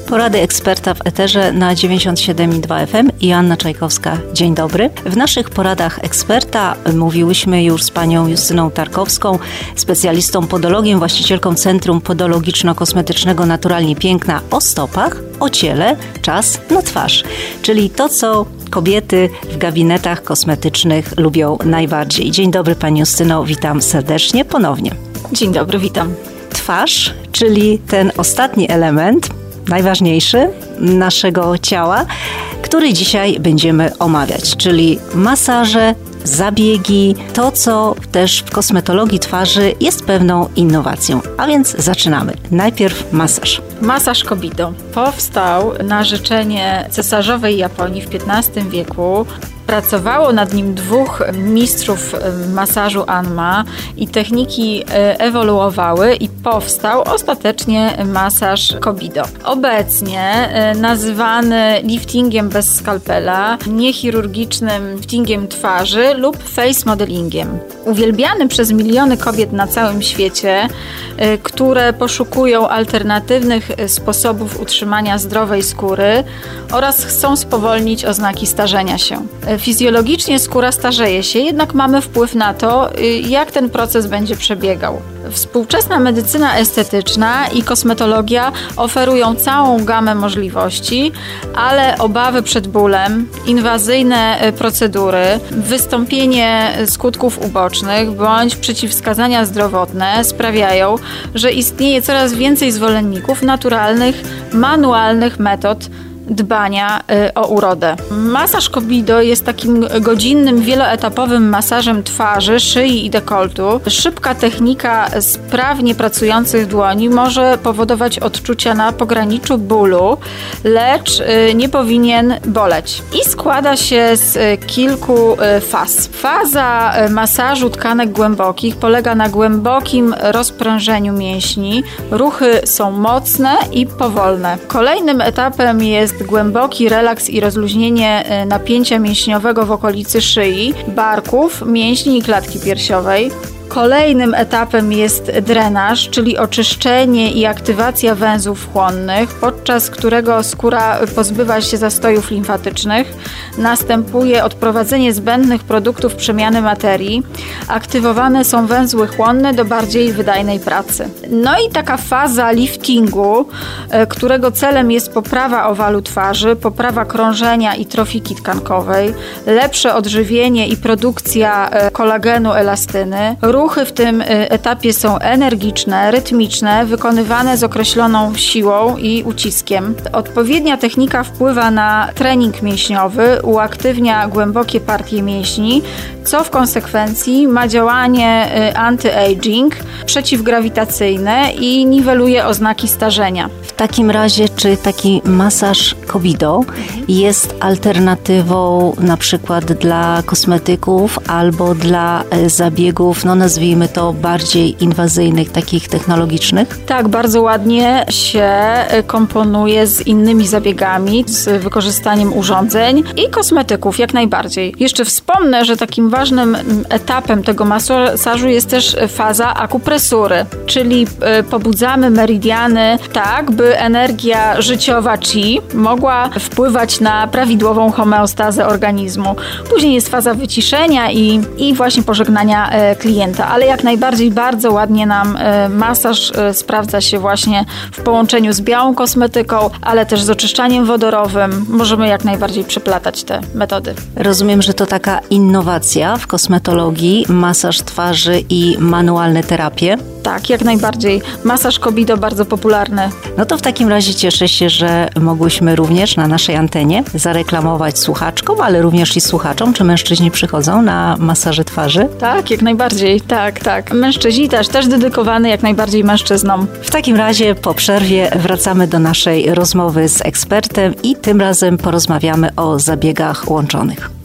Porady eksperta w eterze na 97,2 FM i Joanna Czajkowska. Dzień dobry. W naszych poradach eksperta mówiłyśmy już z panią Justyną Tarkowską, specjalistą podologiem, właścicielką Centrum Podologiczno-Kosmetycznego Naturalnie Piękna o stopach, o ciele, czas na twarz. Czyli to, co kobiety w gabinetach kosmetycznych lubią najbardziej. Dzień dobry pani Justyno, witam serdecznie ponownie. Dzień dobry, witam. Twarz, czyli ten ostatni element, najważniejszy naszego ciała, który dzisiaj będziemy omawiać, czyli masaże, zabiegi, to co też w kosmetologii twarzy jest pewną innowacją. A więc zaczynamy. Najpierw masaż. Masaż Kobido powstał na życzenie cesarzowej Japonii w XV wieku. Pracowało nad nim dwóch mistrzów masażu Anma i techniki ewoluowały i powstał ostatecznie masaż Kobido. Obecnie nazywany liftingiem bez skalpela, niechirurgicznym liftingiem twarzy lub face modelingiem. Uwielbiany przez miliony kobiet na całym świecie, które poszukują alternatywnych sposobów utrzymania zdrowej skóry oraz chcą spowolnić oznaki starzenia się. Fizjologicznie skóra starzeje się, jednak mamy wpływ na to, jak ten proces będzie przebiegał. Współczesna medycyna estetyczna i kosmetologia oferują całą gamę możliwości, ale obawy przed bólem, inwazyjne procedury, wystąpienie skutków ubocznych bądź przeciwwskazania zdrowotne sprawiają, że istnieje coraz więcej zwolenników naturalnych, manualnych metod dbania o urodę. Masaż Kobido jest takim godzinnym, wieloetapowym masażem twarzy, szyi i dekoltu. Szybka technika sprawnie pracujących dłoni może powodować odczucia na pograniczu bólu, lecz nie powinien boleć. I składa się z kilku faz. Faza masażu tkanek głębokich polega na głębokim rozprężeniu mięśni. Ruchy są mocne i powolne. Kolejnym etapem jest głęboki relaks i rozluźnienie napięcia mięśniowego w okolicy szyi, barków, mięśni i klatki piersiowej. Kolejnym etapem jest drenaż, czyli oczyszczenie i aktywacja węzłów chłonnych, podczas którego skóra pozbywa się zastojów limfatycznych. Następuje odprowadzenie zbędnych produktów przemiany materii. Aktywowane są węzły chłonne do bardziej wydajnej pracy. No i taka faza liftingu, którego celem jest poprawa owalu twarzy, poprawa krążenia i trofiki tkankowej, lepsze odżywienie i produkcja kolagenu, elastyny. Ruchy w tym etapie są energiczne, rytmiczne, wykonywane z określoną siłą i uciskiem. Odpowiednia technika wpływa na trening mięśniowy, uaktywnia głębokie partie mięśni, co w konsekwencji ma działanie anti-aging, przeciwgrawitacyjne i niweluje oznaki starzenia. W takim razie, czy taki masaż Kobido jest alternatywą na przykład dla kosmetyków albo dla zabiegów, nazwijmy to bardziej inwazyjnych, takich technologicznych? Tak, bardzo ładnie się komponuje z innymi zabiegami, z wykorzystaniem urządzeń i kosmetyków, jak najbardziej. Jeszcze wspomnę, że takim ważnym etapem tego masażu jest też faza akupresury, czyli pobudzamy meridiany tak, by energia życiowa chi mogła wpływać na prawidłową homeostazę organizmu. Później jest faza wyciszenia i właśnie pożegnania klienta, ale jak najbardziej bardzo ładnie nam masaż sprawdza się właśnie w połączeniu z białą kosmetyką, ale też z oczyszczaniem wodorowym. Możemy jak najbardziej przeplatać te metody. Rozumiem, że to taka innowacja w kosmetologii, masaż twarzy i manualne terapie. Tak, jak najbardziej. Masaż Kobido bardzo popularny. No to w takim razie cieszę się, że mogłyśmy również na naszej antenie zareklamować słuchaczkom, ale również i słuchaczom, czy mężczyźni przychodzą na masaże twarzy? Tak, jak najbardziej. Tak. Mężczyźni też dedykowany jak najbardziej mężczyznom. W takim razie po przerwie wracamy do naszej rozmowy z ekspertem i tym razem porozmawiamy o zabiegach łączonych.